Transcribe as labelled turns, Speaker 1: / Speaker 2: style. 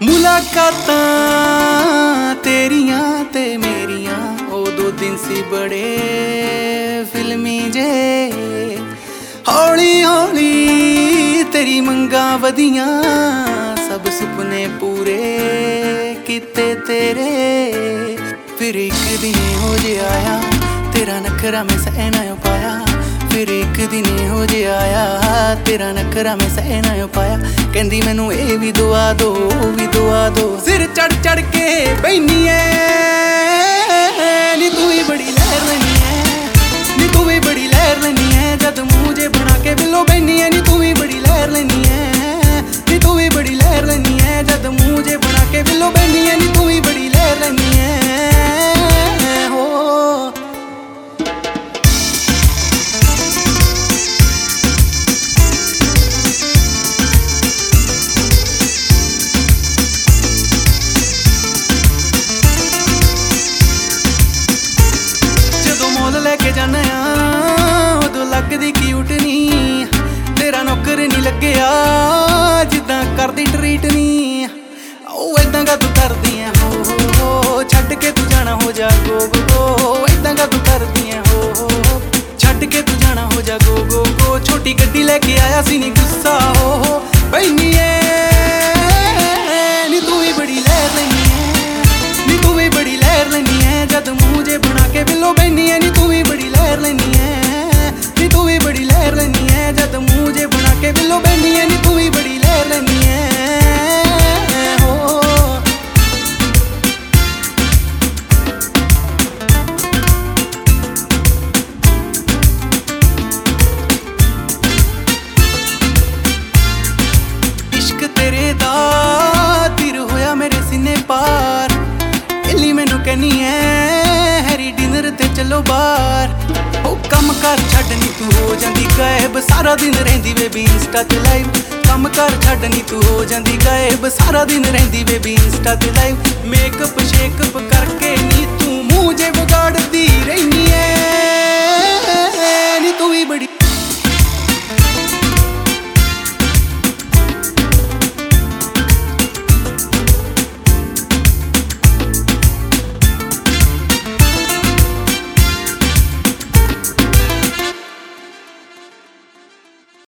Speaker 1: ਮੁਲਾਕਾਤਾਂ ਤੇਰੀਆਂ ਤੇ ਮੇਰੀਆਂ ਉਦੋਂ ਦਿਨ ਸੀ ਬੜੇ ਫਿਲਮੀ ਜੇ। ਹੌਲੀ ਹੌਲੀ ਤੇਰੀ ਮੰਗਾਂ ਵਧੀਆਂ, ਸਭ ਸੁਪਨੇ ਪੂਰੇ ਕੀਤੇ ਤੇਰੇ। ਫਿਰ ਇੱਕ ਦਿਨ ਹੋ ਜਿਹਾ ਆਇਆ ਤੇਰਾ ਨਖਰਾ ਮੈਂ ਸਹਿ ਨਾ ਪਾਇਆ। ਫਿਰ ਇੱਕ ਦਿਨ ਹੋ ਜਿਹਾ ਆਇਆ ਤੇਰਾ ਨਖਰਾ ਮੈਂ ਸਹਿ ਨਾ ਪਾਇਆ। ਕਹਿੰਦੀ ਮੈਨੂੰ ਇਹ ਵੀ ਦੁਆ ਦੋ, ਉਹ ਵੀ ਦੁਆ ਦੋ। ਸਿਰ ਚੜ ਚੜ ਕੇ ਬੈਨੀ ਐ ਨੀ ਤੂੰ ਵੀ ਬੜੀ ਲਹਿਰ ਲੈਨੀ ਐ, ਨੀ ਤੂੰ ਵੀ ਬੜੀ ਲਹਿਰ ਲੈਨੀ ਐ। ਜਦ ਮੂੰਹ ਜੇ ਬਣਾ ਕੇ ਬਿੱਲੋ ਬੈਨੀ ਐ ਨੀ ਤੂੰ ਵੀ ਬੜੀ ਲਹਿਰ ਲੈਨੀ ਐ, ਨੀ ਤੂੰ ਵੀ ਬੜੀ ਲਹਿਰ ਲੈਨੀ ਐ। ਜਦ ਮੂੰਹ ਜੇ ਬਣਾ ਕੇ ਬਿੱਲੋ ਬੈਨੀ ਐ ਨੀ ਤੂੰ ਵੀ ਬੜੀ ਲਹਿਰ ਲੈਨੀ ਐ। ਲੈ ਕੇ ਜਾਣਾ ਆ ਉਦੋਂ ਲੱਗਦੀ ਕਿਊਟ ਨੀ, ਤੇਰਾ ਨੌਕਰ ਨੀ ਲੱਗਿਆ ਜਿੱਦਾਂ ਕਰਦੀ ਟਰੀਟ ਨੀ। ਉਹ ਏਦਾਂ ਕਾ ਤੂੰ ਕਰਦੀ ਐ ਹੋ ਛੱਡ ਕੇ ਤੂੰ ਜਾਣਾ ਹੋ ਜਾ ਗੋ ਗੋ ਗੋ। ਏਦਾਂ ਕਾ ਤੂੰ ਕਰਦੀ ਐ ਹੋ ਛੱਡ ਕੇ ਤੂੰ ਜਾਣਾ ਹੋ ਜਾ ਗੋ ਗੋ ਗੋ। ਛੋਟੀ ਗੱਡੀ ਲੈ ਕੇ ਆਇਆ ਸੀ ਨੀ ਗੁੱਸਾ ਹੋ ਬੈਨੀ ਐ ਨੀ ਤੂੰ ਵੀ ਬੜੀ ਲਹਿਰ ਲੈਨੀ ਐ, ਨੀ ਤੂੰ ਵੀ ਬੜੀ ਲਹਿਰ ਲੈਨੀ ਐ। ਜਦ ਮੂੰਹ ਜੇ ਬਣਾ ਕੇ ਬਿੱਲੋ ਬੈਨੀ ਐ ਨੀ ਤੂੰ ਵੀ ਬੜੀ ਲਹਿਰ ਲੈਨੀ ਐ, ਨੀ ਤੂੰ ਵੀ ਬੜੀ ਲਹਿਰ ਲੈਨੀ ਐ। ਜਦ ਮੂੰਹ ਜੇ ਬਣਾ ਕੇ ਬਿੱਲੋ ਬੈਨੀ ਐ ਨੀ ਤੂੰ ਵੀ ਬੜੀ ਲਹਿਰ ਲੈਨੀ ਐ। ਇਸ਼ਕ ਤੇਰੇ ਦਾ ਤੀਰ ਹੋਇਆ ਮੇਰੇ ਸੀਨੇ ਪਾਰ। ਇੱਲੀ ਮੈਨੂੰ ਕਹਿਨੀ ਐ ਹੈਰੀ ਡਿਨਰ ਤੇ ਚਲੋ ਬਾਹਰ। ਉਹ ਕੰਮ ਕਰ ਛੱਡ ਨੀ ਤੂੰ ਹੋ ਜਾਂਦੀ ਗਾਇਬ, ਸਾਰਾ ਦਿਨ ਰਹਿੰਦੀ ਬੇਬੀ ਇੰਸਟਾ ਤੇ ਲਾਈਵ। ਕੰਮ ਕਰ ਛੱਡ ਨੀ ਤੂੰ ਹੋ ਜਾਂਦੀ ਗਾਇਬ, ਸਾਰਾ ਦਿਨ ਰਹਿੰਦੀ ਬੇਬੀ ਇੰਸਟਾ ਤੇ ਲਾਈਵ। ਮੇਕਅਪ ਸ਼ੇਕਅਪ ਕਰਕੇ ਨੀ ਤੂੰ ਮੂੰਹ ਜੇ ਵਿਗਾੜਦੀ ਰਹਿਨੀ ਐ ਨੀ ਤੂੰ ਵੀ ਬੜੀ